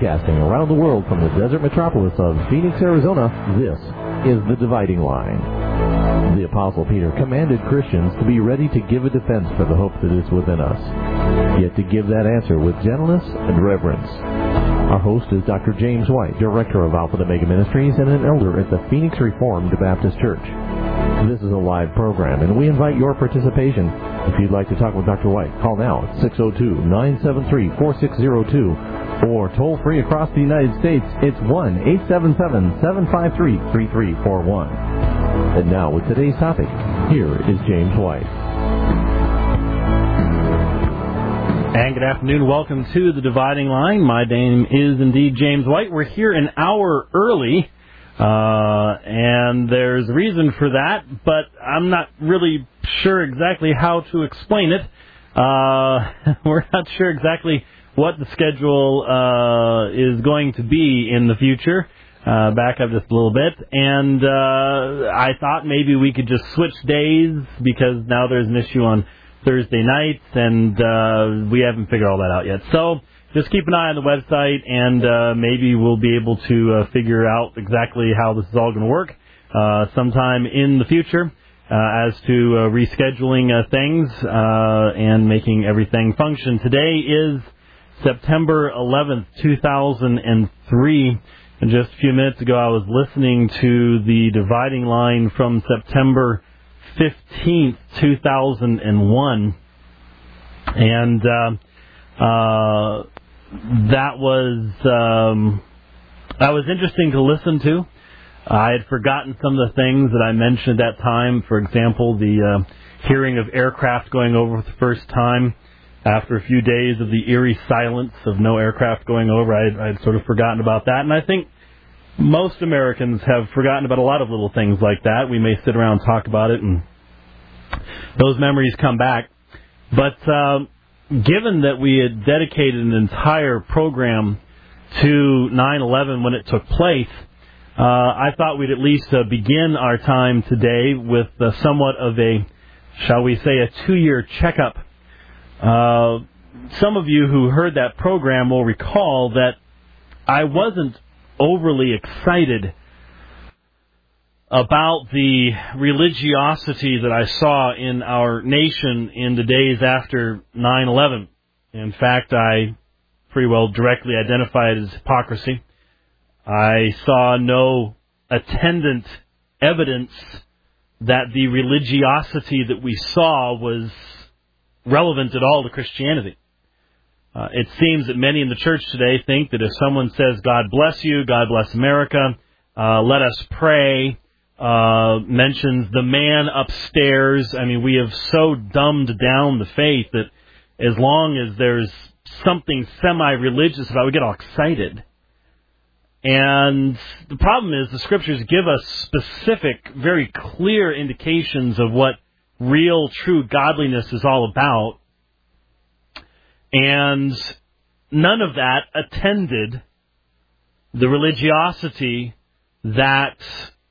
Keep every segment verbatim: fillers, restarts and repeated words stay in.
Broadcasting around the world from the desert metropolis of Phoenix, Arizona, this is The Dividing Line. The Apostle Peter commanded Christians to be ready to give a defense for the hope that is within us, yet to give that answer with gentleness and reverence. Our host is Doctor James White, Director of Alpha and Omega Ministries and an elder at the Phoenix Reformed Baptist Church. This is a live program, and we invite your participation. If you'd like to talk with Doctor White, call now at six oh two, nine seven three, four six oh two, or toll free across the United States, it's one eight seven seven, seven five three, three three four one. And now with today's topic, here is James White. And good afternoon. Welcome to The Dividing Line. My name is indeed James White. We're here an hour early, uh, and there's a reason for that, but I'm not really sure exactly how to explain it. Uh, we're not sure exactly what the schedule uh, is going to be in the future. Uh, back up just a little bit, and uh, I thought maybe we could just switch days because now there's an issue on Thursday nights, and uh, we haven't figured all that out yet. So just keep an eye on the website, and uh, maybe we'll be able to uh, figure out exactly how this is all going to work uh, sometime in the future uh, as to uh, rescheduling uh, things uh, and making everything function. Today is September eleventh, two thousand three. And just a few minutes ago, I was listening to the Dividing Line from September fifteenth, two thousand one, and uh, uh, that was um, that was interesting to listen to. I had forgotten some of the things that I mentioned at that time. For example, the uh, hearing of aircraft going over for the first time after a few days of the eerie silence of no aircraft going over. I had sort of forgotten about that, and I think most Americans have forgotten about a lot of little things like that. We may sit around and talk about it, and those memories come back. But uh, given that we had dedicated an entire program to nine eleven when it took place, uh, I thought we'd at least uh, begin our time today with uh, somewhat of a, shall we say, a two-year checkup. Uh, some of you who heard that program will recall that I wasn't overly excited about the religiosity that I saw in our nation in the days after nine eleven. In fact, I pretty well directly identified it as hypocrisy. I saw no attendant evidence that the religiosity that we saw was relevant at all to Christianity. Uh, it seems that many in the church today think that if someone says, God bless you, God bless America, uh, let us pray, uh, mentions the man upstairs, I mean, we have so dumbed down the faith that as long as there's something semi-religious about it, we get all excited. And the problem is the Scriptures give us specific, very clear indications of what real, true godliness is all about. And none of that attended the religiosity that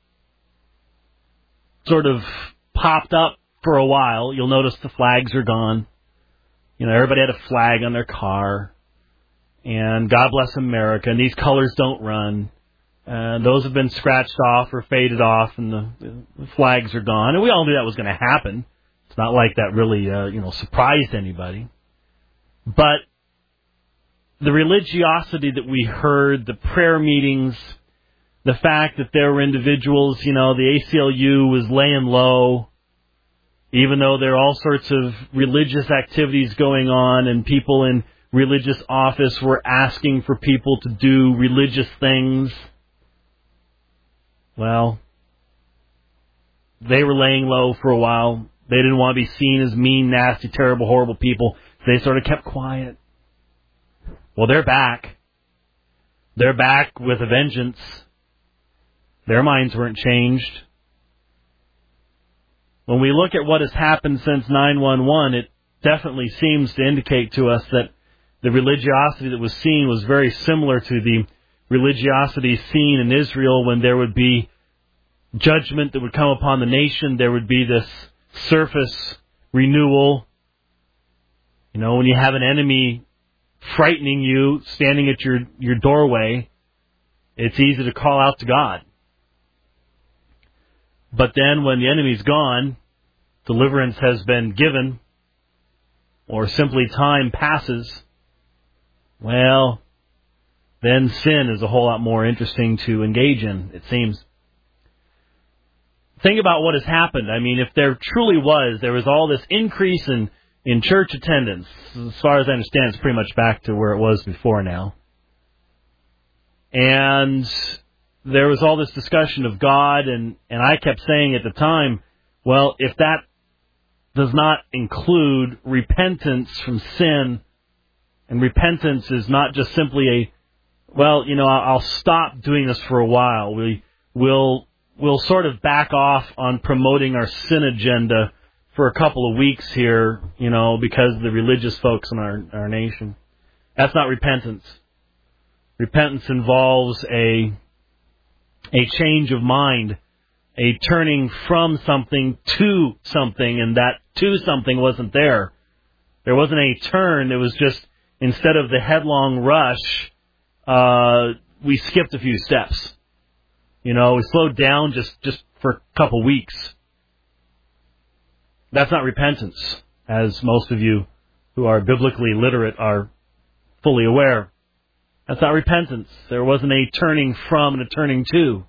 sort of popped up for a while. You'll notice the flags are gone. You know, everybody had a flag on their car. And God bless America. And these colors don't run. And those have been scratched off or faded off, and the, the flags are gone. And we all knew that was going to happen. It's not like that really, uh, you know, surprised anybody. But the religiosity that we heard, the prayer meetings, the fact that there were individuals, you know, the A C L U was laying low, even though there are all sorts of religious activities going on and people in religious office were asking for people to do religious things. Well, they were laying low for a while. They didn't want to be seen as mean, nasty, terrible, horrible people. They sort of kept quiet. Well, they're back. They're back with a vengeance. Their minds weren't changed. When we look at what has happened since nine one one, it definitely seems to indicate to us that the religiosity that was seen was very similar to the religiosity seen in Israel when there would be judgment that would come upon the nation. There would be this surface renewal. You know, when you have an enemy frightening you, standing at your, your doorway, it's easy to call out to God. But then when the enemy's gone, deliverance has been given, or simply time passes, well, then sin is a whole lot more interesting to engage in, it seems. Think about what has happened. I mean, if there truly was, there was all this increase in, in church attendance. As far as I understand, it's pretty much back to where it was before now. And there was all this discussion of God, and, and I kept saying at the time, well, if that does not include repentance from sin, and repentance is not just simply a, well, you know, I'll stop doing this for a while. We will we'll sort of back off on promoting our sin agenda for a couple of weeks here, you know, because of the religious folks in our our nation. That's not repentance. Repentance involves a a change of mind, a turning from something to something, and that to something wasn't there. There wasn't a turn. It was just, instead of the headlong rush, uh, we skipped a few steps. You know, we slowed down just, just for a couple weeks. That's not repentance, as most of you who are biblically literate are fully aware. That's not repentance. There wasn't a turning from and a turning to.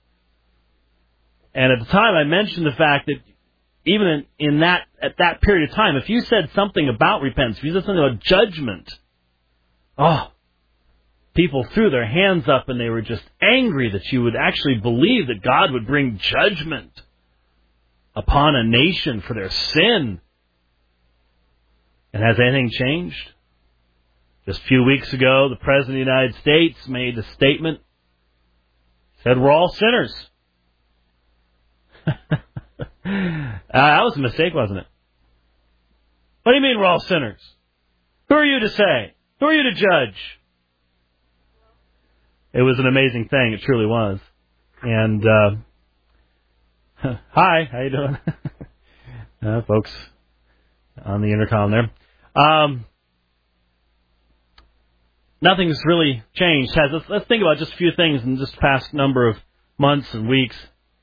And at the time, I mentioned the fact that even in, in that at that period of time, if you said something about repentance, if you said something about judgment, oh, people threw their hands up and they were just angry that you would actually believe that God would bring judgment upon a nation for their sin. And has anything changed? Just a few weeks ago, the President of the United States made a statement, said we're all sinners. uh, that was a mistake, wasn't it? What do you mean we're all sinners? Who are you to say? Who are you to judge? It was an amazing thing. It truly was. And, uh, hi, how you doing? uh, folks on the intercom there. Um, nothing's really changed, has it? Let's, let's think about just a few things in just the past number of months and weeks.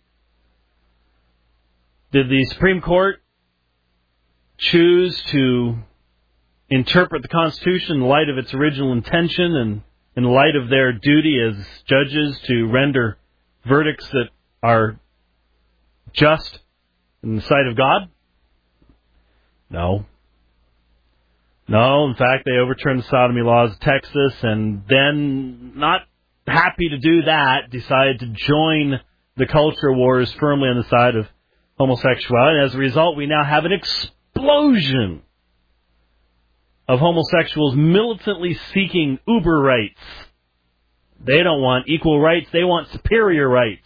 Did the Supreme Court choose to interpret the Constitution in light of its original intention and in light of their duty as judges to render verdicts that are just in the sight of God? No. No, in fact, they overturned the sodomy laws of Texas, and then, not happy to do that, decided to join the culture wars firmly on the side of homosexuality. And as a result, we now have an explosion of homosexuals militantly seeking uber rights. They don't want equal rights, they want superior rights.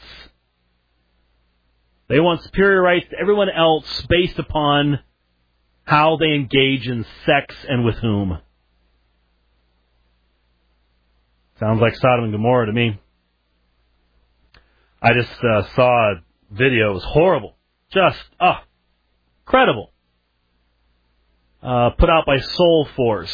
They want superior rights to everyone else based upon how they engage in sex and with whom. Sounds like Sodom and Gomorrah to me. I just uh, saw a video. It was horrible. Just, oh, incredible. Uh, put out by Soul Force,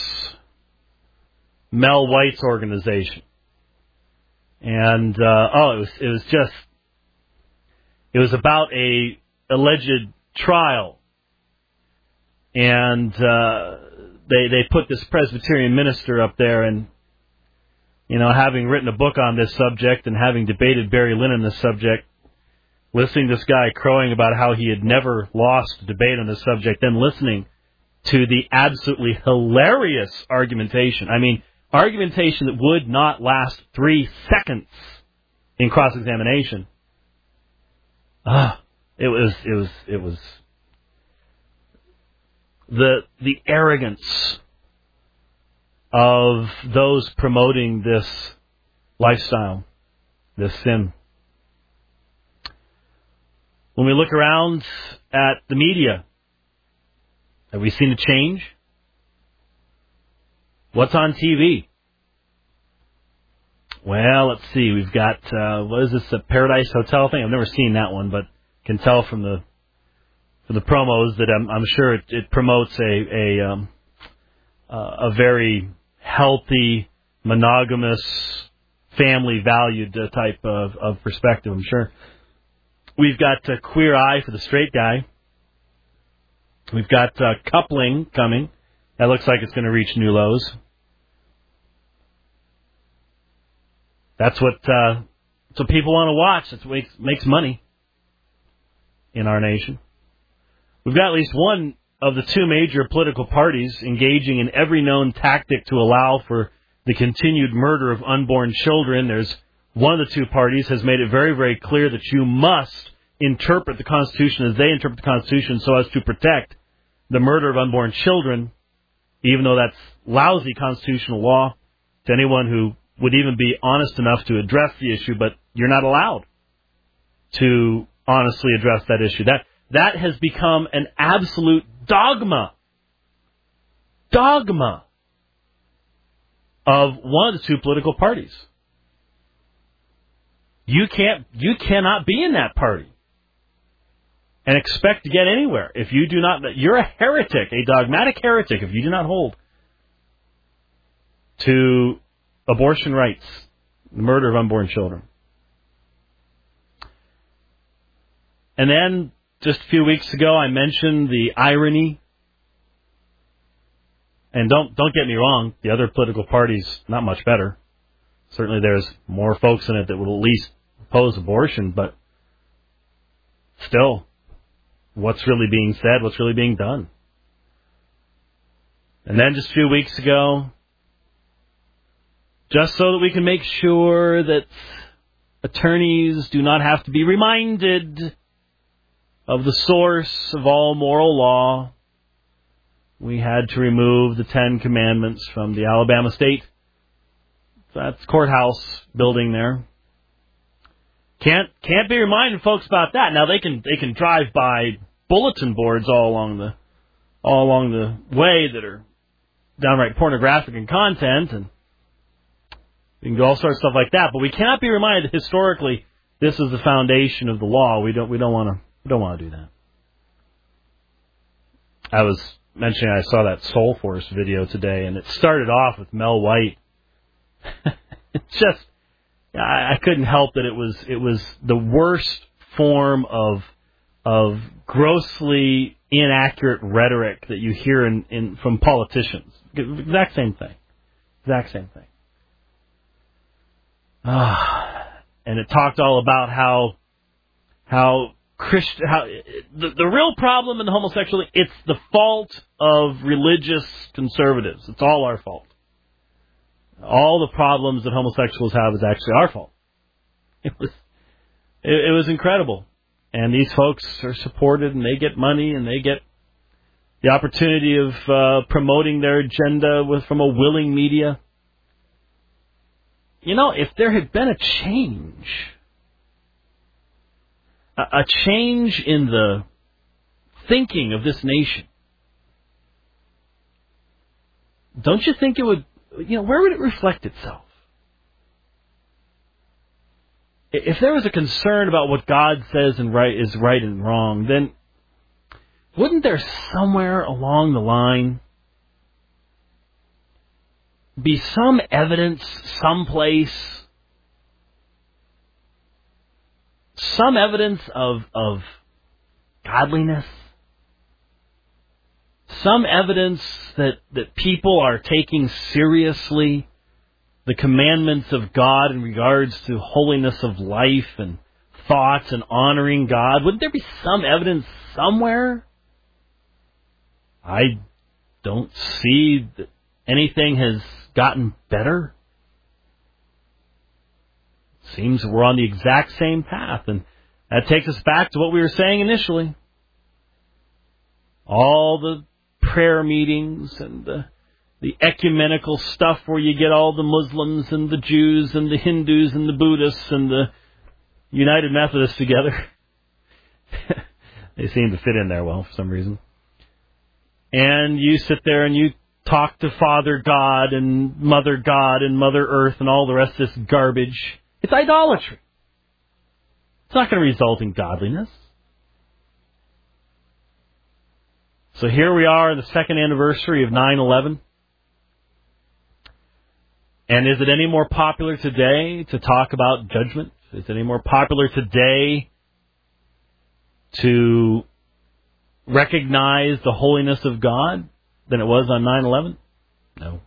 Mel White's organization. And, uh, oh, it was, it was just, it was about a alleged trial. And, uh, they, they put this Presbyterian minister up there, and, you know, having written a book on this subject and having debated Barry Lynn on this subject, listening to this guy crowing about how he had never lost a debate on this subject, then listening to the absolutely hilarious argumentation. I mean, argumentation that would not last three seconds in cross-examination. Ah, it was, it was, it was the the arrogance of those promoting this lifestyle, this sin. When we look around at the media, have we seen a change? What's on T V? Well, let's see. We've got, uh, what is this, a Paradise Hotel thing? I've never seen that one, but can tell from the from the promos that I'm, I'm sure it, it promotes a a, um, uh, a very healthy, monogamous, family-valued uh, type of, of perspective, I'm sure. We've got uh, Queer Eye for the straight guy. We've got uh, coupling coming. That looks like it's going to reach new lows. That's what, uh, that's what people want to watch. That's what makes, makes money in our nation. We've got at least one of the two major political parties engaging in every known tactic to allow for the continued murder of unborn children. There's one of the two parties has made it very, very clear that you must interpret the Constitution as they interpret the Constitution so as to protect the murder of unborn children, even though that's lousy constitutional law to anyone who would even be honest enough to address the issue, but you're not allowed to honestly address that issue. That that has become an absolute dogma. Dogma of one of the two political parties. You can't, you cannot be in that party and expect to get anywhere if you do not. You're a heretic, a dogmatic heretic, if you do not hold to abortion rights, the murder of unborn children. And then, just a few weeks ago, I mentioned the irony. And don't don't get me wrong, the other political party's not much better. Certainly there's more folks in it that would at least oppose abortion, but still, what's really being said, what's really being done? And then just a few weeks ago, just so that we can make sure that attorneys do not have to be reminded of the source of all moral law, we had to remove the Ten Commandments from the Alabama State. That's courthouse building there. Can't can't be reminding folks about that. Now they can they can drive by bulletin boards all along the all along the way that are downright pornographic in content, and we can do all sorts of stuff like that. But we cannot be reminded that historically this is the foundation of the law. We don't we don't want to we don't want to do that. I was mentioning I saw that Soul Force video today, and it started off with Mel White. It's just, I, I couldn't help that it was it was the worst form of of grossly inaccurate rhetoric that you hear in, in from politicians. Exact same thing. Exact same thing. Ah, and it talked all about how how Christ, how the, the real problem in the homosexuality, it's the fault of religious conservatives. It's all our fault. All the problems that homosexuals have is actually our fault. It was it, it was incredible. And these folks are supported, and they get money, and they get the opportunity of uh, promoting their agenda with from a willing media. You know, if there had been a change, a, a change in the thinking of this nation, don't you think it would, you know, where would it reflect itself? If there was a concern about what God says and right is right and wrong, then wouldn't there somewhere along the line be some evidence, someplace, some evidence of of godliness, some evidence that, that people are taking seriously the commandments of God in regards to holiness of life and thoughts and honoring God? Wouldn't there be some evidence somewhere? I don't see that anything has gotten better. Seems we're on the exact same path, and that takes us back to what we were saying initially. All the prayer meetings and the the ecumenical stuff where you get all the Muslims and the Jews and the Hindus and the Buddhists and the United Methodists together. They seem to fit in there well for some reason. And you sit there and you talk to Father God and Mother God and Mother Earth and all the rest of this garbage. It's idolatry. It's not going to result in godliness. So here we are in the second anniversary of nine eleven. And is it any more popular today to talk about judgment? Is it any more popular today to recognize the holiness of God than it was on nine eleven? No.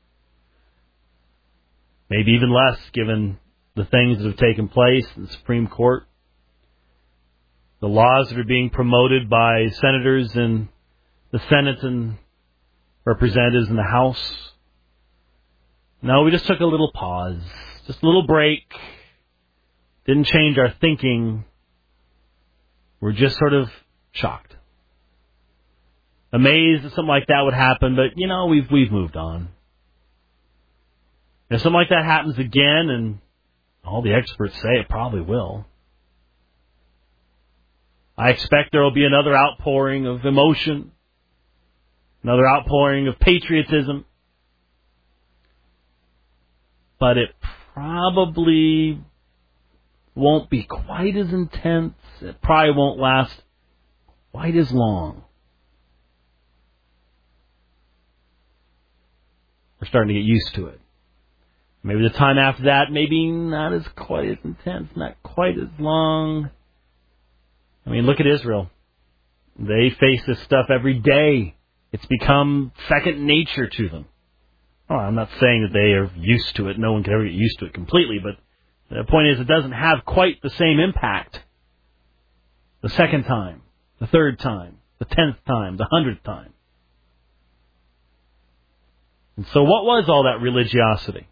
Maybe even less, given the things that have taken place in the Supreme Court, the laws that are being promoted by senators in the Senate and representatives in the House. No, we just took a little pause, just a little break. Didn't change our thinking. We're just sort of shocked. Amazed that something like that would happen, but, you know, we've we've moved on. If something like that happens again, and all the experts say it probably will, I expect there will be another outpouring of emotion, another outpouring of patriotism, but it probably won't be quite as intense. It probably won't last quite as long. We're starting to get used to it. Maybe the time after that, maybe not as quite as intense, not quite as long. I mean, look at Israel. They face this stuff every day. It's become second nature to them. Oh, I'm not saying that they are used to it. No one can ever get used to it completely, but the point is it doesn't have quite the same impact the second time, the third time, the tenth time, the hundredth time. And so what was all that religiosity?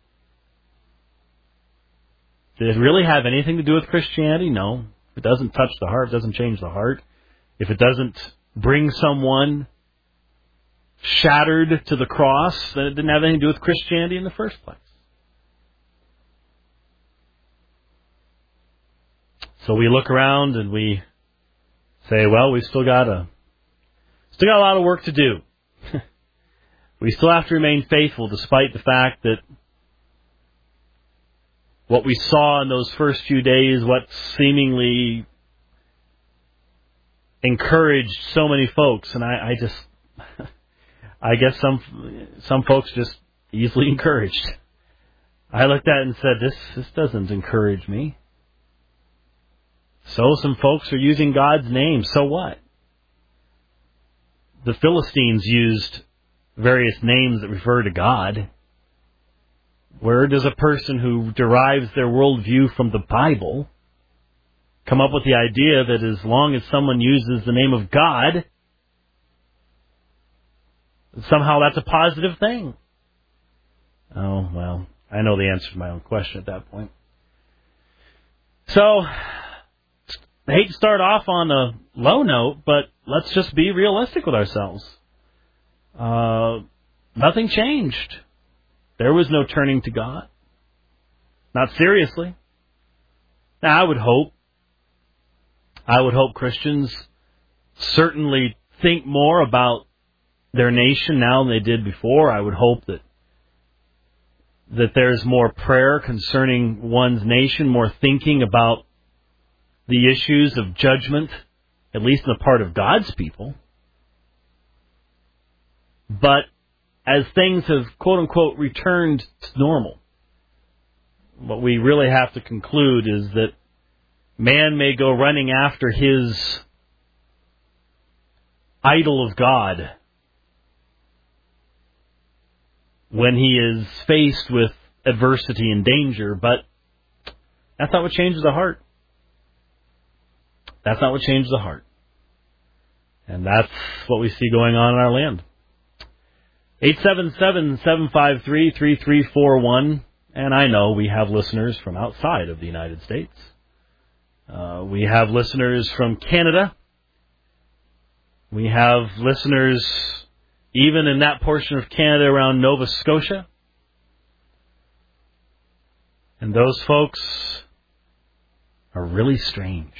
Did it really have anything to do with Christianity? No. If it doesn't touch the heart, it doesn't change the heart. If it doesn't bring someone shattered to the cross, then it didn't have anything to do with Christianity in the first place. So we look around and we say, well, we've still got a, still got a lot of work to do. We still have to remain faithful despite the fact that what we saw in those first few days, what seemingly encouraged so many folks, and I, I just, I guess some some folks just easily encouraged. I looked at it and said, this, this doesn't encourage me. So some folks are using God's name. So what? The Philistines used various names that refer to God. Where does a person who derives their worldview from the Bible come up with the idea that as long as someone uses the name of God, somehow that's a positive thing? Oh, well, I know the answer to my own question at that point. So, I hate to start off on a low note, but let's just be realistic with ourselves. Uh, nothing changed. There was no turning to God. Not seriously. Now, I would hope, I would hope Christians certainly think more about their nation now than they did before. I would hope that that there's more prayer concerning one's nation, more thinking about the issues of judgment, at least on the part of God's people. But as things have, quote-unquote, returned to normal, what we really have to conclude is that man may go running after his idol of God when he is faced with adversity and danger, but that's not what changes the heart. That's not what changes the heart. And that's what we see going on in our land. eight seven seven, seven five three, three three four one. And I know we have listeners from outside of the United States. Uh, we have listeners from Canada. We have listeners even in that portion of Canada around Nova Scotia. And those folks are really strange.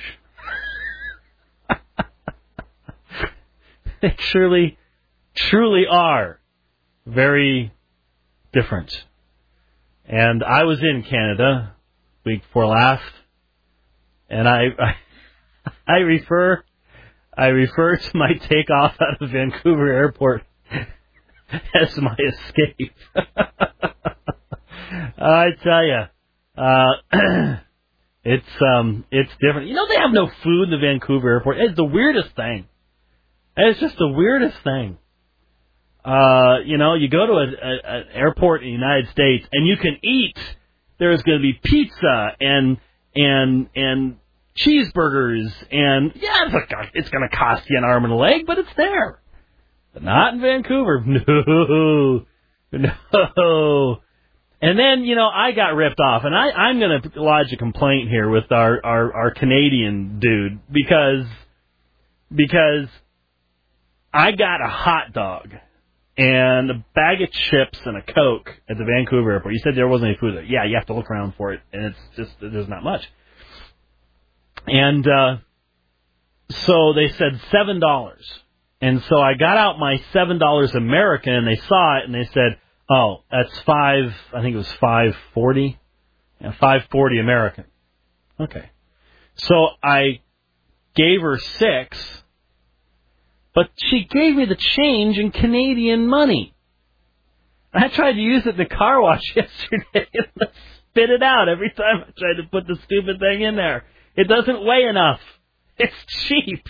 They truly, truly are very different. And I was in Canada week before last, and I, I, I refer, I refer to my takeoff out of Vancouver Airport as my escape. I tell you, uh, it's um, it's different. You know, they have no food in the Vancouver airport. It's the weirdest thing. It's just the weirdest thing. Uh, you know, you go to a, a, an airport in the United States and you can eat. There's going to be pizza and and and cheeseburgers and yeah, it's, like, it's going to cost you an arm and a leg, but it's there. But not in Vancouver. No, no. And then, you know, I got ripped off, and I, I'm going to lodge a complaint here with our, our, our Canadian dude because because I got a hot dog and a bag of chips and a Coke at the Vancouver airport. You said there wasn't any food there. Yeah, you have to look around for it, and it's just, there's not much. And uh, so they said seven dollars. And so I got out my seven dollars American, and they saw it, and they said, oh, that's five, I think it was five forty. Yeah, five forty American. Okay. So I gave her six, but she gave me the change in Canadian money. I tried to use it in the car wash yesterday and I spit it out every time I tried to put the stupid thing in there. It doesn't weigh enough. It's cheap.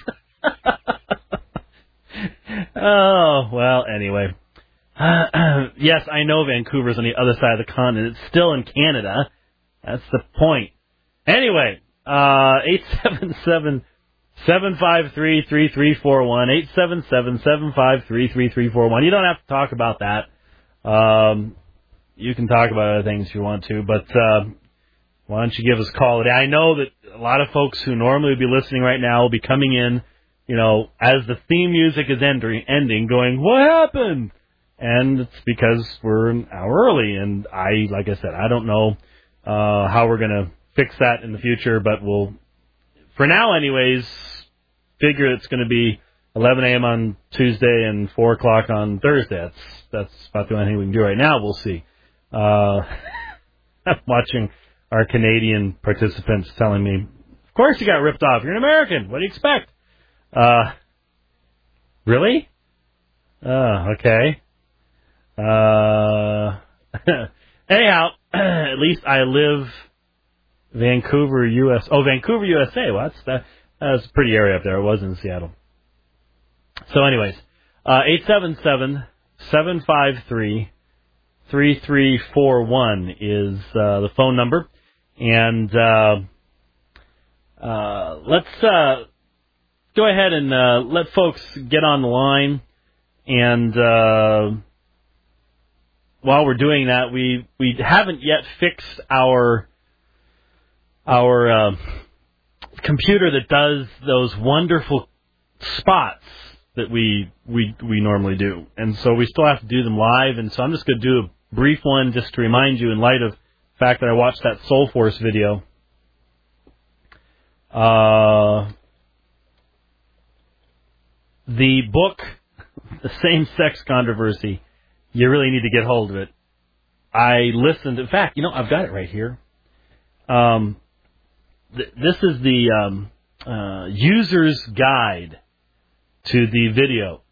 Oh, well, anyway. Uh, yes, I know Vancouver's on the other side of the continent. It's still in Canada. That's the point. Anyway, uh, eight seven seven, seven five three, three three four one, eight seven seven, seven five three, three three four one. You don't have to talk about that. Um, you can talk about other things if you want to, but uh, why don't you give us a call today? I know that a lot of folks who normally would be listening right now will be coming in, you know, as the theme music is ending, ending going, what happened? And it's because we're an hour early, and I, like I said, I don't know uh, how we're going to fix that in the future, but we'll, for now anyways, figure it's going to be eleven a.m. on Tuesday and four o'clock on Thursday. That's, that's about the only thing we can do right now. We'll see. Uh, I'm watching our Canadian participants telling me, of course you got ripped off. You're an American. What do you expect? Uh, really? Oh, okay. Uh, anyhow, at least I live Vancouver, U S Oh, Vancouver, U S A. Well, that's, that, that's a pretty area up there. It was in Seattle. So anyways, uh, eight seven seven, seven five three, three three four one is uh, the phone number. And uh, uh, let's uh, go ahead and uh, let folks get on the line. And uh, while we're doing that, we, we haven't yet fixed our our uh, computer that does those wonderful spots that we we we normally do. And so we still have to do them live. And so I'm just going to do a brief one just to remind you in light of the fact that I watched that Soul Force video. Uh, the book, The Same-Sex Controversy, you really need to get hold of it. I listened. In fact, you know, I've got it right here. Um, th- this is the um, uh, user's guide to the video.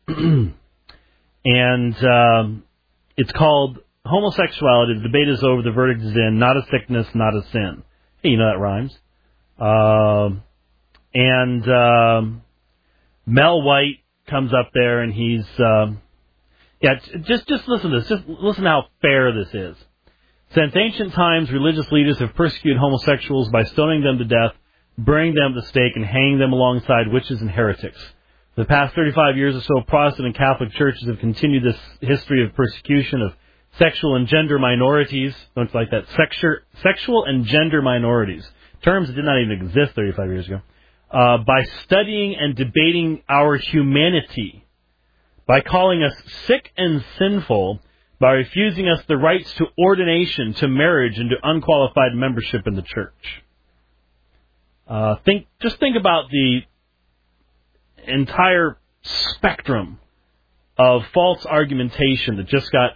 And um, it's called Homosexuality. The debate is over. The verdict is in. Not a sickness, not a sin. Hey, you know that rhymes. Um, and um, Mel White comes up there, and he's... Um, Yeah, just just listen to this. Just listen to how fair this is. Since ancient times, religious leaders have persecuted homosexuals by stoning them to death, burning them to the stake, and hanging them alongside witches and heretics. For the past thirty-five years or so, Protestant and Catholic churches have continued this history of persecution of sexual and gender minorities. Don't you like that? Sexu- sexual and gender minorities. Terms that did not even exist thirty-five years ago. Uh, by studying and debating our humanity, by calling us sick and sinful, by refusing us the rights to ordination, to marriage, and to unqualified membership in the church. Uh, think, just think about the entire spectrum of false argumentation that just got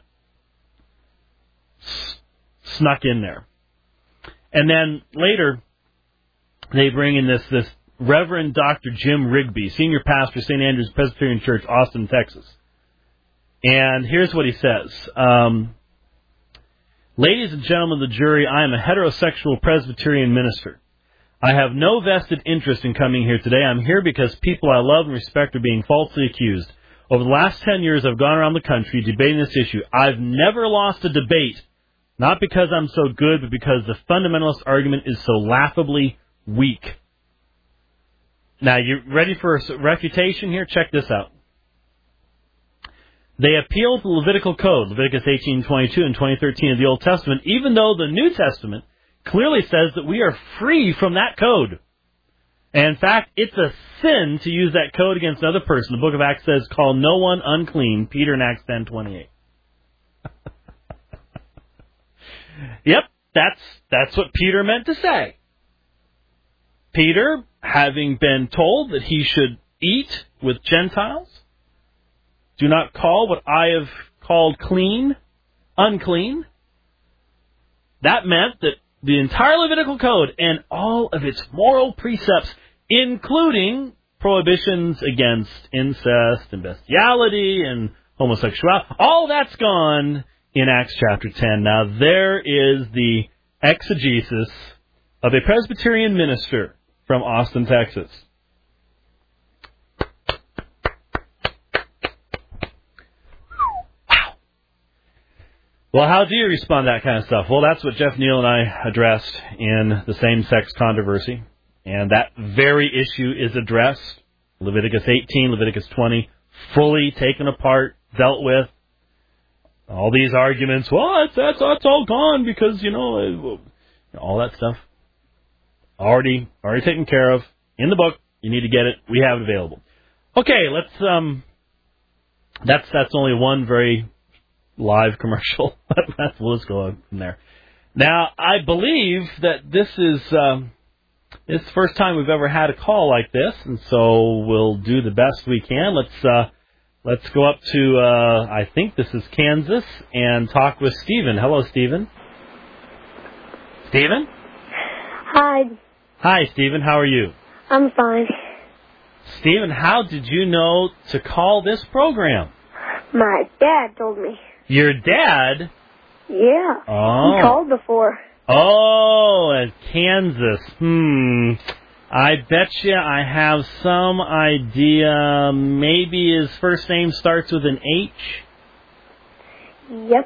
s- snuck in there. And then later, they bring in this this. Reverend Doctor Jim Rigby, senior pastor, Saint Andrew's Presbyterian Church, Austin, Texas. And here's what he says. Um, Ladies and gentlemen of the jury, I am a heterosexual Presbyterian minister. I have no vested interest in coming here today. I'm here because people I love and respect are being falsely accused. Over the last ten years, I've gone around the country debating this issue. I've never lost a debate, not because I'm so good, but because the fundamentalist argument is so laughably weak. Now, you ready for a refutation here? Check this out. They appeal to the Levitical Code, Leviticus eighteen twenty-two and twenty thirteen of the Old Testament, even though the New Testament clearly says that we are free from that code. And in fact, it's a sin to use that code against another person. The book of Acts says, call no one unclean, Peter in Acts ten twenty-eight. Yep, that's that's what Peter meant to say. Peter, having been told that he should eat with Gentiles, do not call what I have called clean, unclean. That meant that the entire Levitical Code and all of its moral precepts, including prohibitions against incest and bestiality and homosexuality, all that's gone in Acts chapter ten. Now, there is the exegesis of a Presbyterian minister from Austin, Texas. Wow. Well, how do you respond to that kind of stuff? Well, that's what Jeff Neal and I addressed in the same-sex controversy. And that very issue is addressed. Leviticus eighteen, Leviticus twenty, fully taken apart, dealt with. All these arguments, well, that's, that's, that's all gone because, you know, all that stuff. Already, already taken care of. In the book. You need to get it. We have it available. Okay, let's, um, that's, that's only one very live commercial. That's, we'll just go on from there. Now, I believe that this is, um, it's the first time we've ever had a call like this, and so we'll do the best we can. Let's, uh, let's go up to, uh, I think this is Kansas, and talk with Stephen. Hello, Stephen. Stephen? Hi. Hi, Stephen. How are you? I'm fine. Stephen, how did you know to call this program? My dad told me. Your dad? Yeah. Oh. He called before. Oh, at Kansas. Hmm. I bet you I have some idea. Maybe his first name starts with an H? Yep.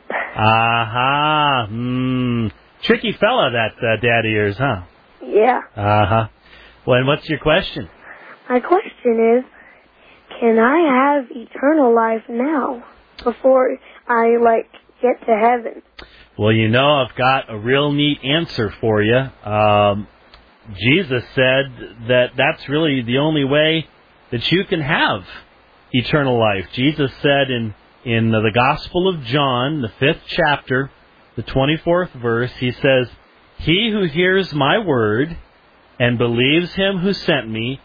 Aha. Hmm. Tricky fella, that uh, dad of yours, huh? Yeah. Uh-huh. Well, and what's your question? My question is, can I have eternal life now before I, like, get to heaven? Well, you know, I've got a real neat answer for you. Um, Jesus said that that's really the only way that you can have eternal life. Jesus said in, in the Gospel of John, the fifth chapter, the twenty-fourth verse, he says, he who hears my word and believes him who sent me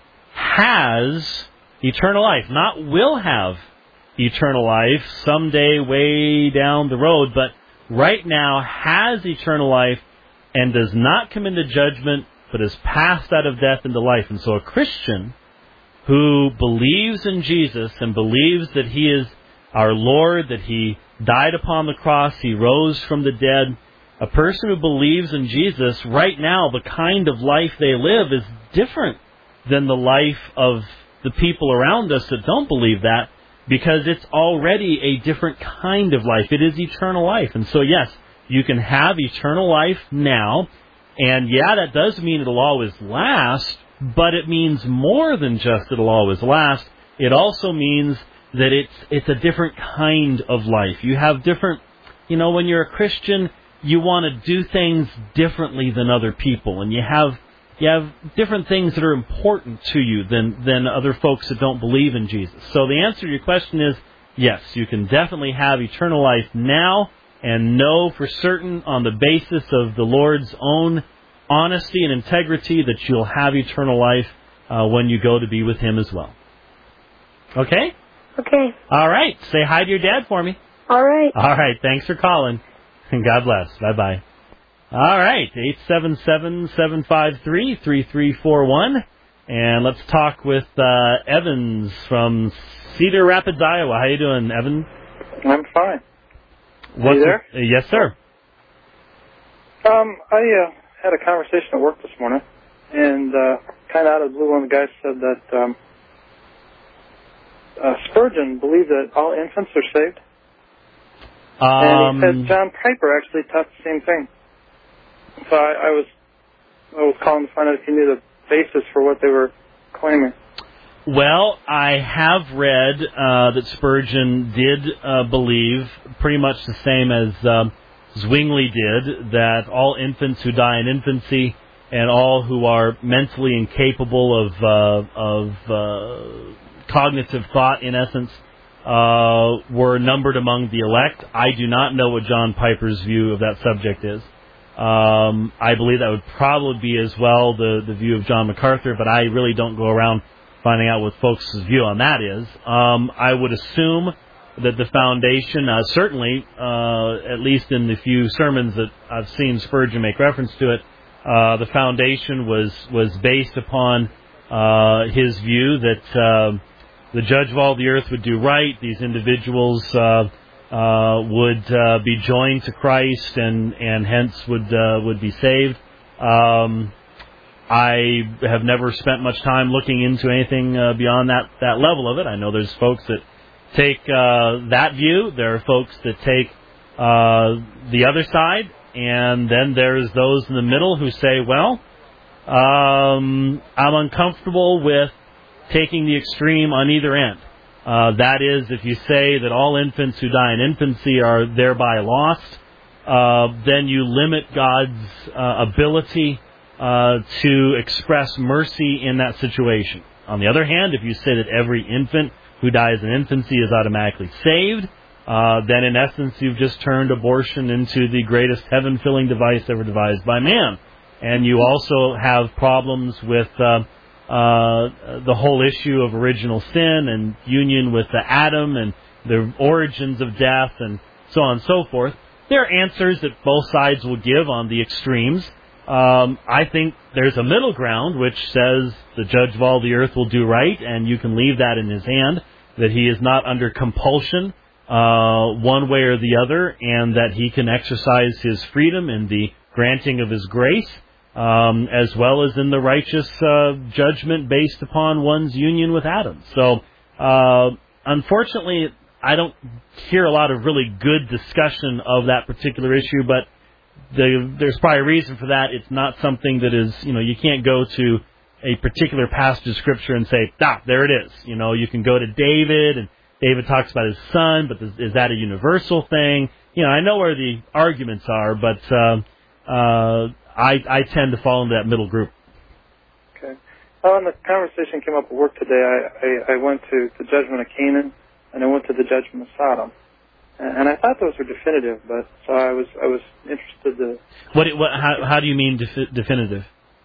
has eternal life. Not will have eternal life someday way down the road, but right now has eternal life and does not come into judgment, but is passed out of death into life. And so a Christian who believes in Jesus and believes that he is our Lord, that he died upon the cross, he rose from the dead, a person who believes in Jesus, right now, the kind of life they live is different than the life of the people around us that don't believe that, because it's already a different kind of life. It is eternal life. And so, yes, you can have eternal life now, and yeah, that does mean it'll always last, but it means more than just it'll always last. It also means that it's it's a different kind of life. You have different, you know, when you're a Christian, you want to do things differently than other people, and you have you have different things that are important to you than than other folks that don't believe in Jesus. So the answer to your question is yes, you can definitely have eternal life now, and know for certain on the basis of the Lord's own honesty and integrity that you'll have eternal life uh, when you go to be with Him as well. Okay? Okay. All right. Say hi to your dad for me. All right. All right. Thanks for calling. And God bless. Bye-bye. All right. eight seven seven, seven five three, three three four one. And let's talk with uh, Evans from Cedar Rapids, Iowa. How you doing, Evan? I'm fine. What's you there? Your, uh, yes, sir. Um, I uh, had a conversation at work this morning, and uh, kind of out of the blue, one of the guys said that um, uh, Spurgeon believed that all infants are saved. Um, and he said John Piper actually taught the same thing. So I, I was I was calling to find out if he knew the basis for what they were claiming. Well, I have read uh, that Spurgeon did uh, believe pretty much the same as um, Zwingli did, that all infants who die in infancy and all who are mentally incapable of uh, of uh, cognitive thought, in essence, uh, were numbered among the elect. I do not know what John Piper's view of that subject is. Um, I believe that would probably be as well the, the view of John MacArthur, but I really don't go around finding out what folks' view on that is. Um, I would assume that the foundation, uh, certainly, uh, at least in the few sermons that I've seen Spurgeon make reference to it, uh, the foundation was, was based upon uh, his view that uh, the judge of all the earth would do right, these individuals uh, uh, would uh, be joined to Christ and, and hence would uh, would be saved. Um, I have never spent much time looking into anything uh, beyond that, that level of it. I know there's folks that take uh, that view. There are folks that take uh, the other side. And then there's those in the middle who say, well, um, I'm uncomfortable with taking the extreme on either end. Uh, that is, if you say that all infants who die in infancy are thereby lost, uh, then you limit God's uh, ability uh, to express mercy in that situation. On the other hand, if you say that every infant who dies in infancy is automatically saved, uh, then in essence you've just turned abortion into the greatest heaven-filling device ever devised by man. And you also have problems with uh, uh, the whole issue of original sin and union with the Adam and the origins of death and so on and so forth. There are answers that both sides will give on the extremes. Um, I think there's a middle ground which says the judge of all the earth will do right, and you can leave that in his hand, that he is not under compulsion uh, one way or the other, and that he can exercise his freedom in the granting of his grace, um, as well as in the righteous uh, judgment based upon one's union with Adam. So, uh, unfortunately, I don't hear a lot of really good discussion of that particular issue, but the, there's probably a reason for that. It's not something that is, you know, you can't go to a particular passage of Scripture and say, ah, there it is. You know, you can go to David, and David talks about his son, but is that a universal thing? You know, I know where the arguments are, but uh, uh, I, I tend to fall into that middle group. Okay. Well, when the conversation came up at work today, I, I, I went to the judgment of Canaan, and I went to the judgment of Sodom. And I thought those were definitive, but so I was I was interested to. What? what how, how do you mean defi- definitive?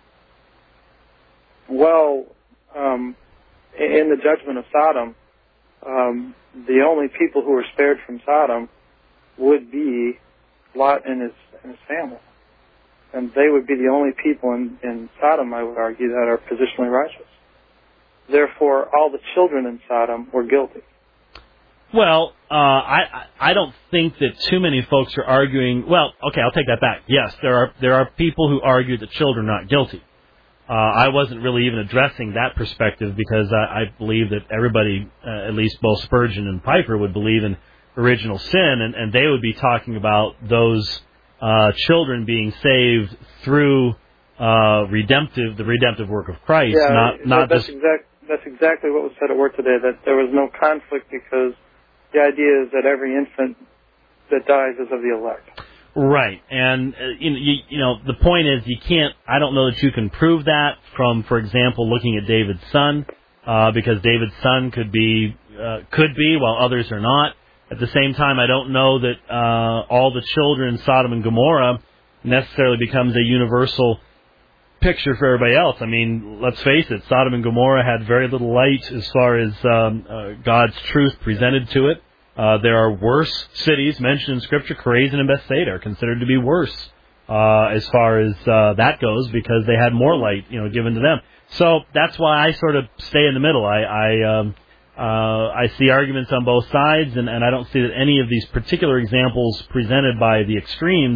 Well, um, in the judgment of Sodom, um, the only people who were spared from Sodom would be Lot and his and his family, and they would be the only people in, in Sodom, I would argue, that are positionally righteous. Therefore, all the children in Sodom were guilty. Well, uh, I I don't think that too many folks are arguing. Well, okay, I'll take that back. Yes, there are there are people who argue that children are not guilty. Uh, I wasn't really even addressing that perspective because I, I believe that everybody, uh, at least both Spurgeon and Piper, would believe in original sin, and, and they would be talking about those uh, children being saved through uh, redemptive the redemptive work of Christ. Yeah, not not that's just exact. That's exactly what was said at work today. That there was no conflict because the idea is that every infant that dies is of the elect. Right, and uh, you, you, you know the point is you can't. I don't know that you can prove that from, for example, looking at David's son, uh, because David's son could be uh, could be while others are not. At the same time, I don't know that uh, all the children in Sodom and Gomorrah necessarily becomes a universal picture for everybody else. I mean, let's face it, Sodom and Gomorrah had very little light as far as um, uh, God's truth presented to it. Uh, there are worse cities mentioned in Scripture. Chorazin and Bethsaida are considered to be worse uh, as far as uh, that goes because they had more light, you know, given to them. So that's why I sort of stay in the middle. I I, um, uh, I see arguments on both sides, and, and I don't see that any of these particular examples presented by the extremes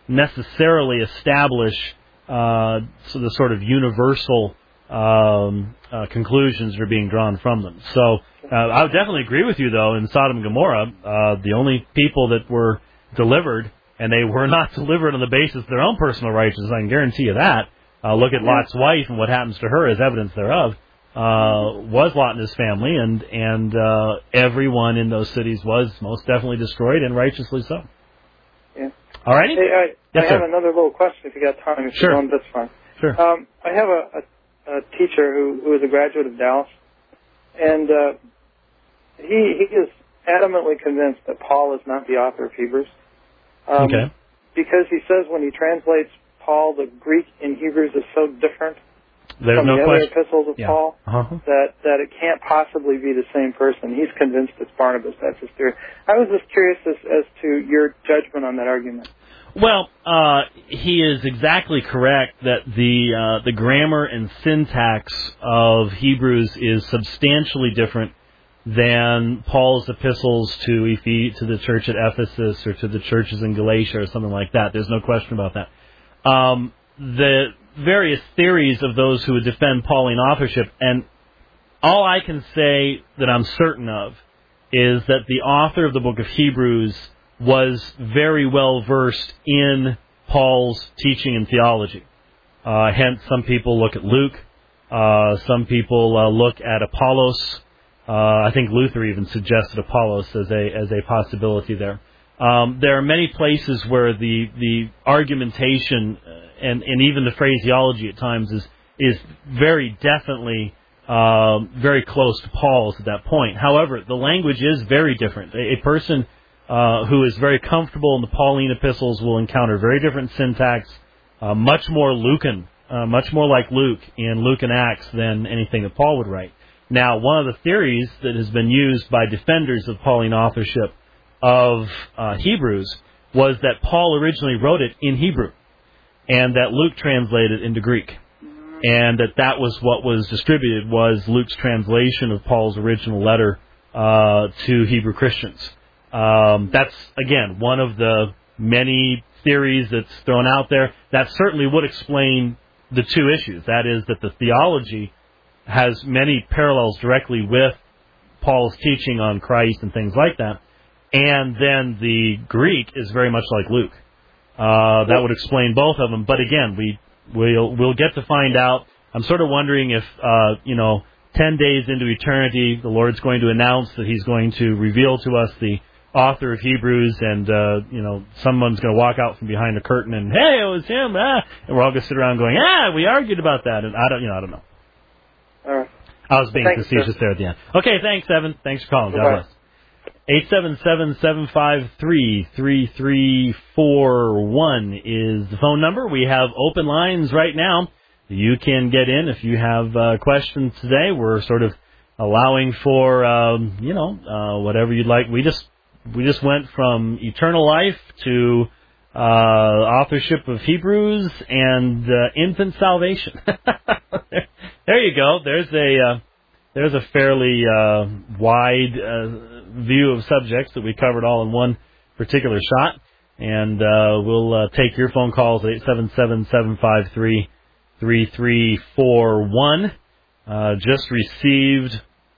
necessarily establish uh, so the sort of universal um, uh, conclusions that are being drawn from them. So uh, I would definitely agree with you, though, in Sodom and Gomorrah, uh, the only people that were delivered, and they were not delivered on the basis of their own personal righteousness, I can guarantee you that. Uh, look at Lot's wife and what happens to her as evidence thereof. Uh, was Lot and his family, and and uh, everyone in those cities was most definitely destroyed, and righteously so. Yeah. All righty? Hey, I, yes, I sir. have another little question if you got time. If Sure. you don't, that's fine. Sure. Um, I have a, a, a teacher who, who is a graduate of Dallas, and uh, he he is adamantly convinced that Paul is not the author of Hebrews. Um, okay. Because he says when he translates Paul, the Greek in Hebrews is so different There's from no the question. other epistles of Yeah. Paul Uh-huh. that, that it can't possibly be the same person. He's convinced it's Barnabas. That's his theory. I was just curious as, as to your judgment on that argument. Well, uh, he is exactly correct that the uh, the grammar and syntax of Hebrews is substantially different than Paul's epistles to Ephes- to the church at Ephesus or to the churches in Galatia or something like that. There's no question about that. Um, the various theories of those who would defend Pauline authorship, and all I can say that I'm certain of is that the author of the book of Hebrews was very well versed in Paul's teaching and theology. Uh, hence, some people look at Luke. Uh, some people uh, look at Apollos. Uh, I think Luther even suggested Apollos as a as a possibility there. Um, there are many places where the the argumentation and, and even the phraseology at times is is very definitely uh, very close to Paul's at that point. However, the language is very different. A, a person uh, who is very comfortable in the Pauline epistles will encounter very different syntax, uh, much more Lucan, uh, much more like Luke in Luke and Acts than anything that Paul would write. Now, one of the theories that has been used by defenders of Pauline authorship of uh, Hebrews was that Paul originally wrote it in Hebrew and that Luke translated into Greek, and that that was what was distributed, was Luke's translation of Paul's original letter uh, to Hebrew Christians. Um, that's, again, one of the many theories that's thrown out there. That certainly would explain the two issues. That is, that the theology has many parallels directly with Paul's teaching on Christ and things like that. And then the Greek is very much like Luke. Uh, that would explain both of them. But again, we, we'll, we'll get to find out. I'm sort of wondering if, uh, you know, ten days into eternity, the Lord's going to announce that He's going to reveal to us the author of Hebrews, and, uh, you know, someone's going to walk out from behind the curtain and, hey, it was him, ah, and we're all going to sit around going, ah, we argued about that, and I don't, you know, I don't know. All right. I was being Thanks, facetious sir. there at the end. Okay, thanks, Evan. Thanks for calling. God Bye. bless. eight seven seven, seven five three, three three four one is the phone number. We have open lines right now. You can get in if you have uh, questions today. We're sort of allowing for, um, you know, uh, whatever you'd like. We just we just went from eternal life to uh, authorship of Hebrews and uh, infant salvation. There you go. There's a uh, there's a fairly uh, wide uh, view of subjects that we covered all in one particular shot. And uh, we'll uh, take your phone calls at eight seven seven, seven five three, three three four one. Uh, just received.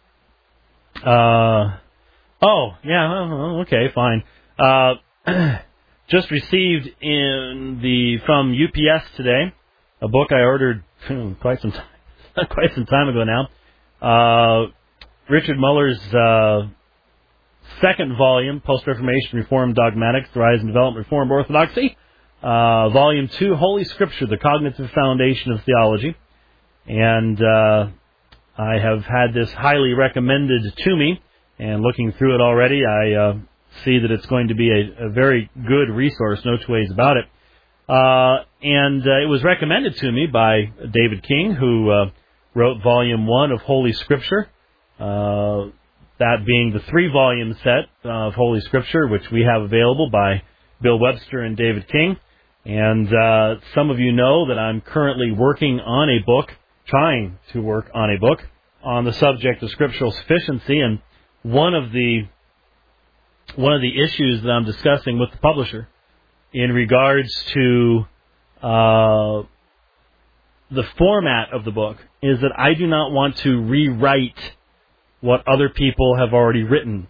Uh, oh, yeah. Okay, fine. Uh, just received in the from U P S today a book I ordered quite some time. Quite some time ago now. Uh, Richard Muller's uh, second volume, Post-Reformation Reformed Dogmatics, The Rise and Development of Reformed Orthodoxy. Uh, volume two, Holy Scripture, The Cognitive Foundation of Theology. And uh, I have had this highly recommended to me. And looking through it already, I uh, see that it's going to be a, a very good resource, no two ways about it. Uh, and uh, it was recommended to me by David King, who uh, wrote Volume one of Holy Scripture, uh, that being the three-volume set of Holy Scripture, which we have available by Bill Webster and David King. And uh, some of you know that I'm currently working on a book, trying to work on a book, on the subject of scriptural sufficiency. And one of the one of the issues that I'm discussing with the publisher in regards to uh, the format of the book is that I do not want to rewrite what other people have already written.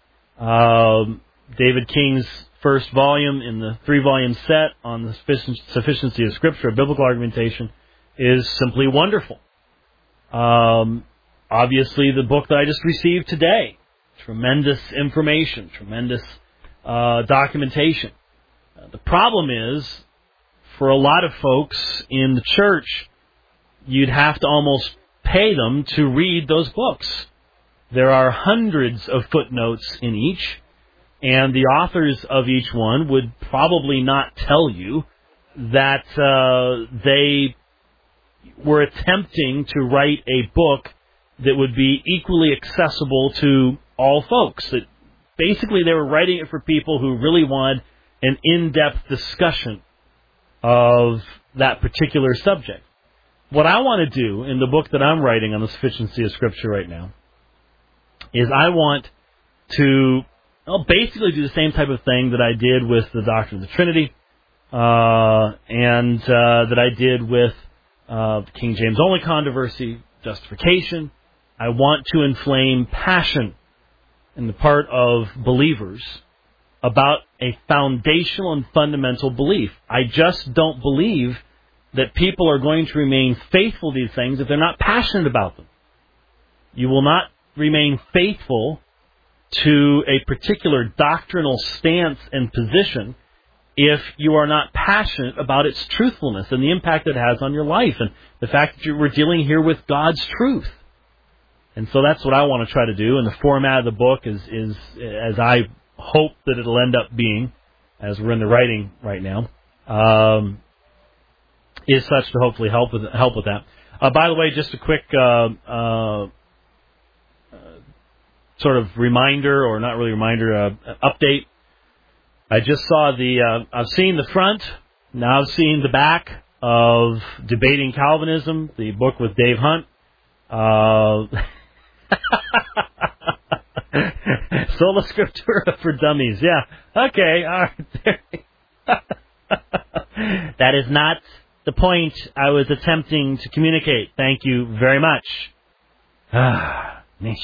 Um, David King's first volume in the three-volume set on the sufficiency of Scripture, of biblical argumentation, is simply wonderful. Um, obviously, the book that I just received today, tremendous information, tremendous uh, documentation. Uh, the problem is, for a lot of folks in the church, you'd have to almost pay them to read those books. There are hundreds of footnotes in each, and the authors of each one would probably not tell you that uh, they were attempting to write a book that would be equally accessible to all folks. That basically they were writing it for people who really wanted an in-depth discussion of that particular subject. What I want to do in the book that I'm writing on the sufficiency of Scripture right now is I want to well, basically do the same type of thing that I did with the Doctrine of the Trinity uh, and uh, that I did with uh, King James only controversy, justification. I want to inflame passion in the part of believers about a foundational and fundamental belief. I just don't believe that people are going to remain faithful to these things if they're not passionate about them. You will not remain faithful to a particular doctrinal stance and position if you are not passionate about its truthfulness and the impact it has on your life and the fact that you we're dealing here with God's truth. And so that's what I want to try to do, and the format of the book is, is as I hope that it'll end up being, as we're in the writing right now, um, is such to hopefully help with help with that. Uh, by the way, just a quick uh, uh, sort of reminder, or not really reminder, uh, update. I just saw the, uh, I've seen the front, now I've seen the back of Debating Calvinism, the book with Dave Hunt. Uh, Sola Scriptura for Dummies, yeah. Okay, all right. That is not the point I was attempting to communicate. Thank you very much. Ah.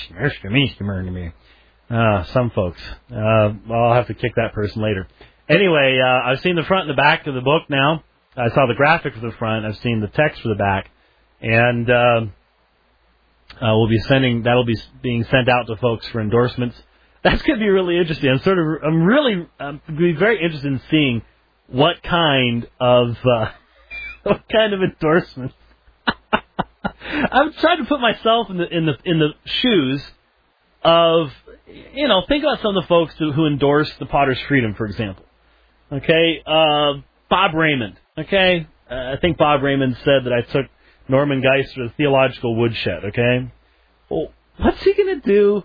Uh, some folks. Uh, well, I'll have to kick that person later. Anyway, uh, I've seen the front and the back of the book now. I saw the graphic for the front. I've seen the text for the back. And uh, uh, we'll be sending, that'll be being sent out to folks for endorsements. That's going to be really interesting. I'm sort of, I'm really, I'm going to be very interested in seeing what kind of, uh, what kind of endorsements. I'm trying to put myself in the in the in the shoes of, you know, think about some of the folks who, who endorse the Potter's Freedom, for example. Okay, uh, Bob Raymond. Okay, uh, I think Bob Raymond said that I took Norman Geist to the theological woodshed. Okay, well, what's he gonna do?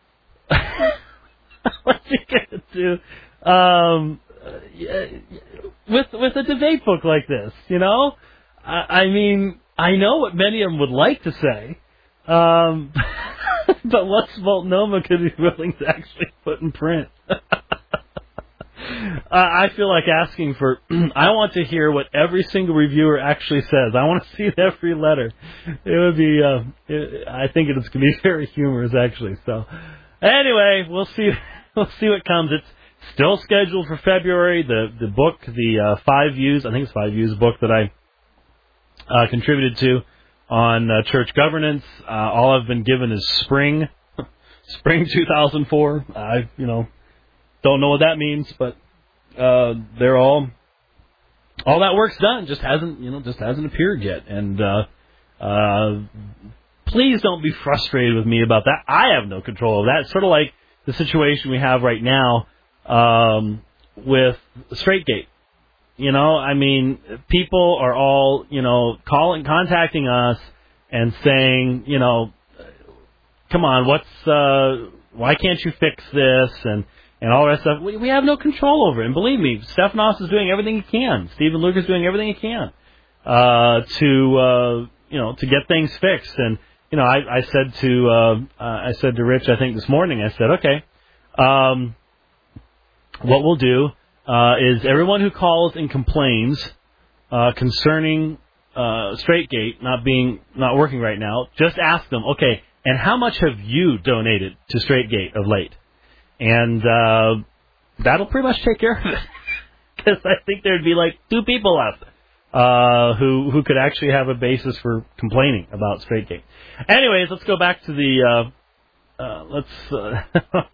What's he gonna do um, with with a debate book like this? You know, I, I mean. I know what many of them would like to say, um, but what's Multnomah could be willing to actually put in print? uh, I feel like asking for, I want to hear what every single reviewer actually says. I want to see every letter. It would be, uh, it, I think it's going to be very humorous, actually. So, anyway, we'll see, we'll see what comes. It's still scheduled for February. The, the book, the uh, Five Views, I think it's Five Views book that I Uh, contributed to on uh, church governance. Uh, all I've been given is spring, spring two thousand four. I, you know, don't know what that means, but uh, they're all, all that work's done. Just hasn't, you know, just hasn't appeared yet. And uh, uh, please don't be frustrated with me about that. I have no control of that. It's sort of like the situation we have right now um, with Straightgate. You know, I mean, people are all, you know, calling, contacting us and saying, you know, come on, what's, uh, why can't you fix this and, and all that stuff. We, we have no control over it. And believe me, Stephanos is doing everything he can. Stephen Luke is doing everything he can, uh, to, uh, you know, to get things fixed. And, you know, I, I said to, uh, uh, I said to Rich, I think this morning, I said, okay, um, what we'll do, uh, is everyone who calls and complains uh, concerning uh, StraightGate not being not working right now, just ask them, okay, and how much have you donated to StraightGate of late? And uh, that'll pretty much take care of it. Because I think there'd be like two people left uh, who who could actually have a basis for complaining about StraightGate. Anyways, let's go back to the. Uh, uh, let's. Uh,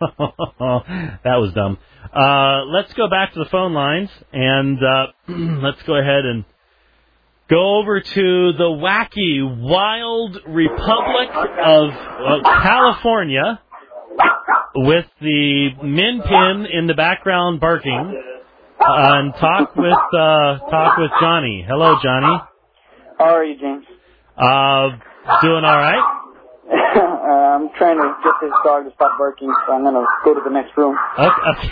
that was dumb. Uh, let's go back to the phone lines and uh, let's go ahead and go over to the wacky, wild Republic of uh, California with the min pin in the background barking. Uh, and talk with uh, talk with Johnny. Hello, Johnny. How are you, James? Uh, doing all right. uh, I'm trying to get this dog to stop barking, so I'm gonna go to the next room. Okay. okay.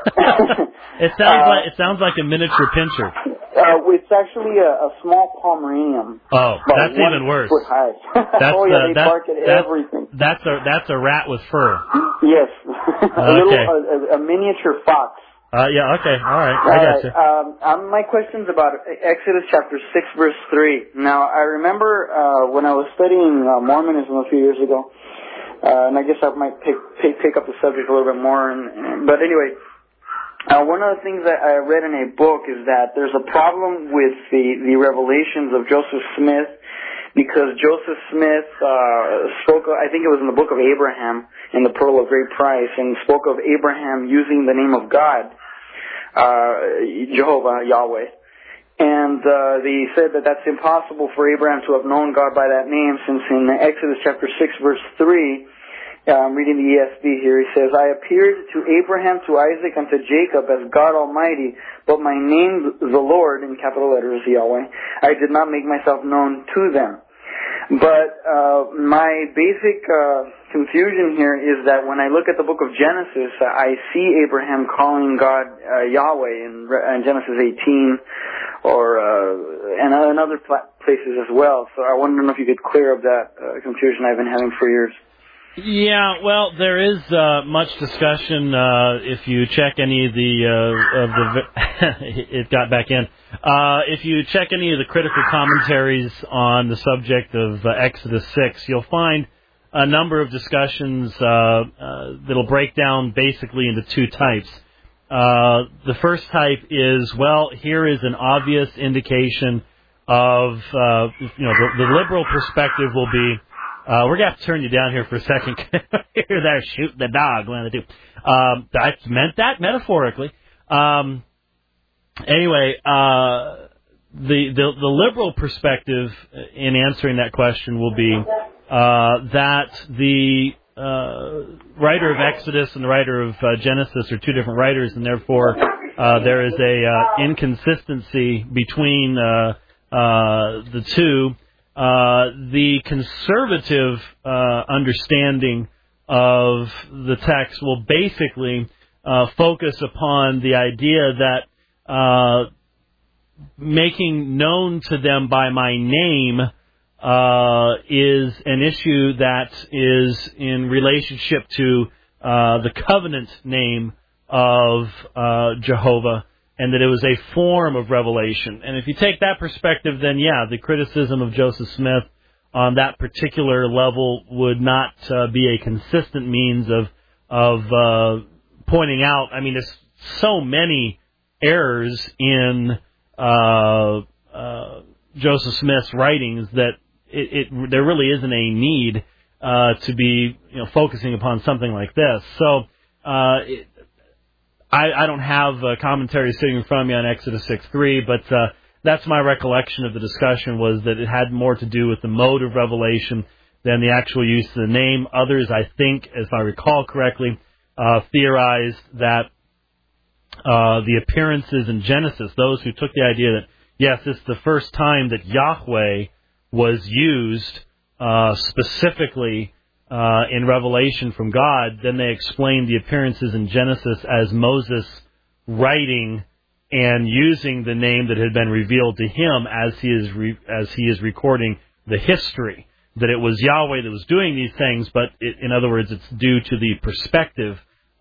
it sounds uh, like it sounds like a miniature pinscher. Uh, it's actually a, a small Pomeranian. Oh, that's even worse. Foot high. That's, oh yeah, uh, they that, bark at that's, everything. That's a that's a rat with fur. Yes, a okay. little a, a miniature fox. Uh, yeah, okay, all right, I all got right. you. Um, um, my question's about Exodus chapter six, verse three. Now, I remember uh, when I was studying uh, Mormonism a few years ago, uh, and I guess I might pick, pick, pick up the subject a little bit more. And, and, but anyway, uh, one of the things that I read in a book is that there's a problem with the, the revelations of Joseph Smith, because Joseph Smith uh, spoke, I think it was in the book of Abraham, in the Pearl of Great Price, and spoke of Abraham using the name of God, uh, Jehovah, Yahweh. And uh, they said that that's impossible for Abraham to have known God by that name, since in Exodus chapter six, verse three, uh, I'm reading the E S V here, he says, I appeared to Abraham, to Isaac, and to Jacob as God Almighty, but my name, the Lord, in capital letters, Yahweh, I did not make myself known to them. But uh, my basic uh, confusion here is that when I look at the book of Genesis, uh, I see Abraham calling God uh, Yahweh in, in Genesis eighteen, or uh, and in other places as well. So I wonder if you could clear up that uh, confusion I've been having for years. Yeah, well, there is uh, much discussion. Uh, if you check any of the uh, of the, it got back in. Uh, if you check any of the critical commentaries on the subject of uh, Exodus six, you'll find a number of discussions uh, uh, that'll break down basically into two types. Uh, the first type is, well, here is an obvious indication of, uh, you know, the, the liberal perspective will be. Uh, we're going to have to turn you down here for a second. You're there shooting the dog, one of the two. Um, I meant that metaphorically. Um, anyway, uh, the, the, the liberal perspective in answering that question will be uh, that the uh, writer of Exodus and the writer of uh, Genesis are two different writers, and therefore uh, there is a uh, inconsistency between uh, uh, the two. Uh, the conservative uh, understanding of the text will basically uh, focus upon the idea that uh, making known to them by my name uh, is an issue that is in relationship to uh, the covenant name of uh, Jehovah, and that it was a form of revelation. And if you take that perspective, then yeah, the criticism of Joseph Smith on that particular level would not uh, be a consistent means of of uh, pointing out. I mean, there's so many errors in uh, uh, Joseph Smith's writings that it, it there really isn't a need uh, to be you know focusing upon something like this. So. Uh, it, I, I don't have a commentary sitting in front of me on Exodus six three, but uh, that's my recollection of the discussion, was that it had more to do with the mode of revelation than the actual use of the name. Others, I think, if I recall correctly, uh, theorized that uh, the appearances in Genesis, those who took the idea that, yes, it's the first time that Yahweh was used uh, specifically Uh, in revelation from God, then they explained the appearances in Genesis as Moses writing and using the name that had been revealed to him as he is re- as he is recording the history. That it was Yahweh that was doing these things, but it, in other words, it's due to the perspective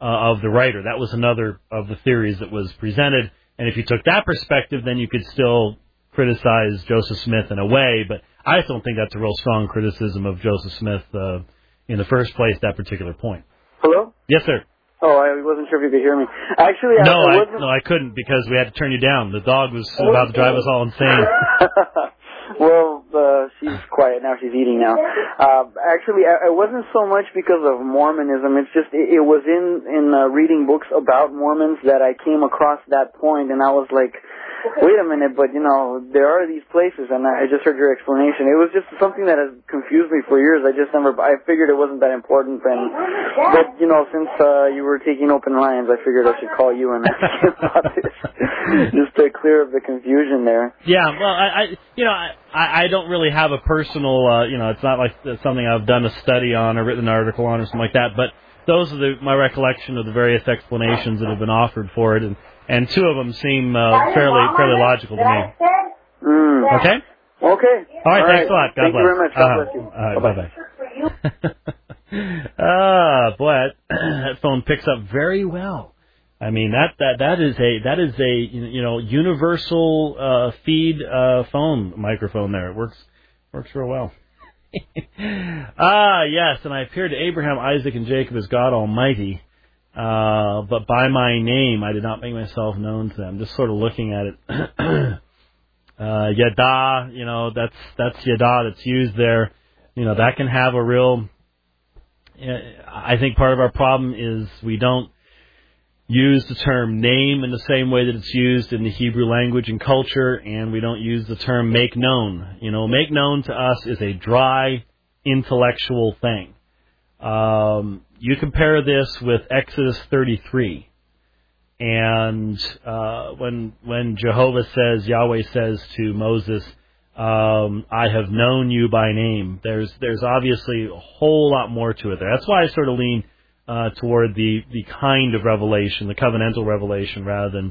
uh, of the writer. That was another of the theories that was presented. And if you took that perspective, then you could still criticize Joseph Smith in a way. But I don't think that's a real strong criticism of Joseph Smith uh, in the first place, that particular point. Hello? Yes, sir. Oh, I wasn't sure if you could hear me. Actually, no, I, I I, wasn't... no, I couldn't because we had to turn you down. The dog was about to drive us all insane. Well, uh, she's quiet now. She's eating now. Uh, actually, I, it wasn't so much because of Mormonism. It's just it, it was in in uh, reading books about Mormons that I came across that point, and I was like, wait a minute, but you know, there are these places, and I just heard your explanation. It was just something that has confused me for years. I just never, I figured it wasn't that important, and but you know, since uh, you were taking open lines, I figured I should call you and ask you about this, just to clear up the confusion there. Yeah, well, I, I you know, I, I don't really have a personal, uh, you know, it's not like it's something I've done a study on or written an article on or something like that, but those are the, my recollection of the various explanations that have been offered for it, and, and two of them seem uh, fairly fairly logical to me. Mm. Okay? Okay. All right, All thanks right. a lot. God Thank bless. you very much. God uh-huh. bless you. All right, bye-bye. Ah, boy, that, that phone picks up very well. I mean, that, that, that is a that is a you know universal uh, feed uh, phone microphone there. It works works real well. Ah, yes, and I appeared to Abraham, Isaac, and Jacob as God Almighty, uh, but by my name I did not make myself known to them. Just sort of looking at it. uh, Yada, you know, that's that's Yada that's used there. You know, that can have a real. I think part of our problem is we don't use the term name in the same way that it's used in the Hebrew language and culture, and we don't use the term make known. You know, make known to us is a dry, intellectual thing. Um, you compare this with Exodus thirty-three, and uh, when when Jehovah says, Yahweh says to Moses, um, I have known you by name, there's there's obviously a whole lot more to it there. That's why I sort of lean Uh, toward the, the kind of revelation, the covenantal revelation, rather than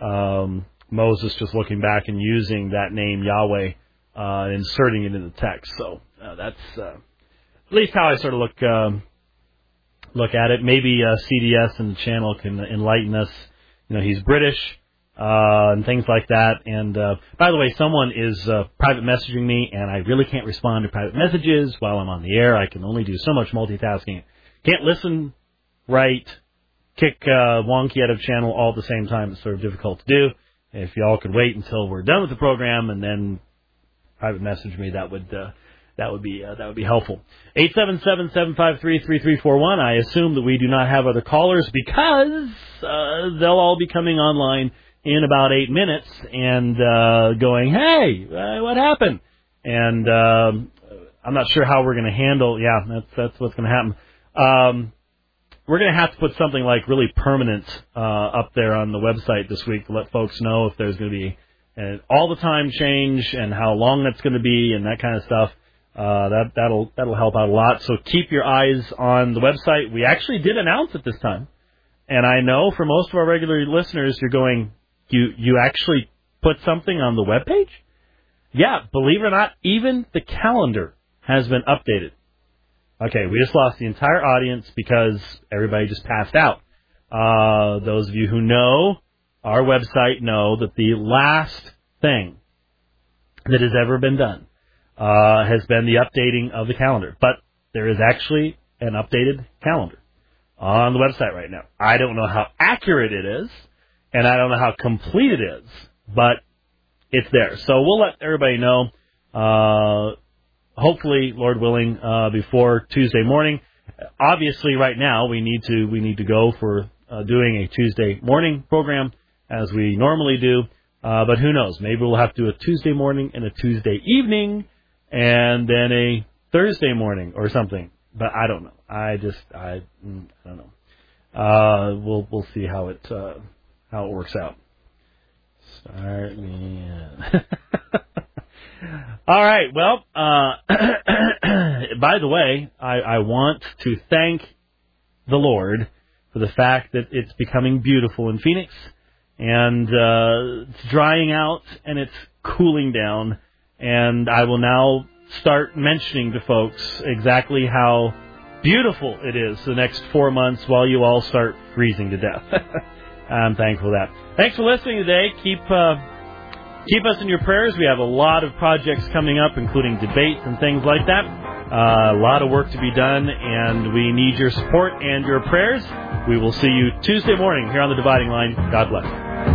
um, Moses just looking back and using that name Yahweh uh, and inserting it in the text. So uh, that's uh, at least how I sort of look um, look at it. Maybe uh, C D S and the channel can enlighten us. You know, he's British uh, and things like that. And uh, by the way, someone is uh, private messaging me, and I really can't respond to private messages while I'm on the air. I can only do so much multitasking. Can't listen, write, kick uh, wonky out of channel all at the same time. It's sort of difficult to do. If y'all could wait until we're done with the program and then private message me, that would uh, that would be uh, that would be helpful. eight seven seven, seven five three, three three four one. I assume that we do not have other callers because uh, they'll all be coming online in about eight minutes and uh, going, hey, uh, what happened? And um, I'm not sure how we're going to handle. Yeah, that's that's what's going to happen. Um, we're going to have to put something like really permanent uh, up there on the website this week to let folks know if there's going to be an all the time change and how long that's going to be and that kind of stuff. Uh, that that'll that'll help out a lot. So keep your eyes on the website. We actually did announce it this time, and I know for most of our regular listeners, you're going, you you actually put something on the webpage? Yeah, believe it or not, even the calendar has been updated. Okay, we just lost the entire audience because everybody just passed out. Uh, those of you who know our website know that the last thing that has ever been done uh, has been the updating of the calendar. But there is actually an updated calendar on the website right now. I don't know how accurate it is, and I don't know how complete it is, but it's there. So we'll let everybody know. Uh, Hopefully, Lord willing, uh, before Tuesday morning. Obviously, right now we need to we need to go for uh, doing a Tuesday morning program as we normally do. Uh, but who knows? Maybe we'll have to do a Tuesday morning and a Tuesday evening, and then a Thursday morning or something. But I don't know. I just I, I don't know. Uh, we'll we'll see how it uh, how it works out. Start me in. All right, well, uh, by the way, I, I want to thank the Lord for the fact that it's becoming beautiful in Phoenix, and uh, it's drying out, and it's cooling down, and I will now start mentioning to folks exactly how beautiful it is the next four months while you all start freezing to death. I'm thankful for that. Thanks for listening today. Keep uh, keep us in your prayers. We have a lot of projects coming up, including debates and things like that. Uh, a lot of work to be done, and we need your support and your prayers. We will see you Tuesday morning here on The Dividing Line. God bless.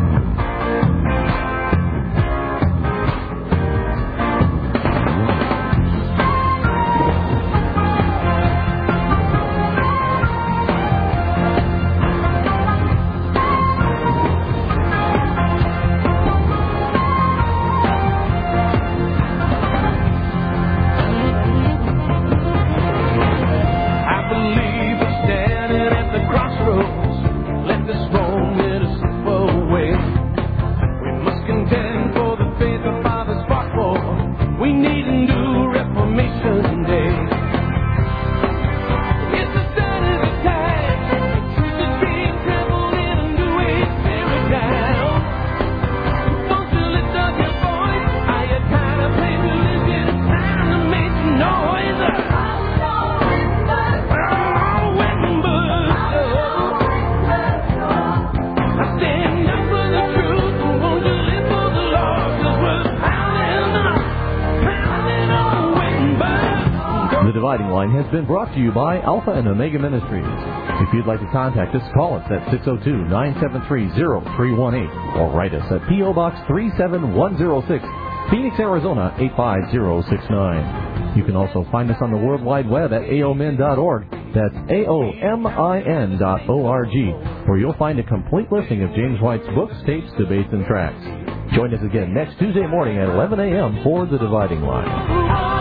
Has been brought to you by Alpha and Omega Ministries. If you'd like to contact us, call us at six oh two, nine seven three, oh three one eight or write us at P O Box three seven one oh six, Phoenix, Arizona eight five zero six nine. You can also find us on the World Wide Web at A O M I N dot org. That's A O M I N dot O R G, where you'll find a complete listing of James White's books, tapes, debates, and tracts. Join us again next Tuesday morning at eleven a.m. for The Dividing Line.